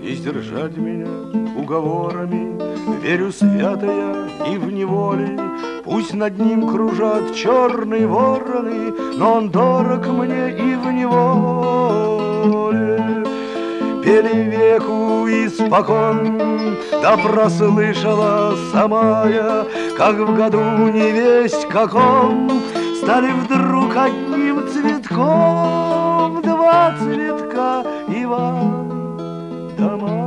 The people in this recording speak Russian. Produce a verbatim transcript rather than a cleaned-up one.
не сдержать меня уговорами. Верю свято я и в неволе, пусть над ним кружат черные вороны, но он дорог мне и в неволе. Пели веку испокон, да прослышала сама я, как в году невесть каком стали вдруг одним цветком два цветка Иван да Марья.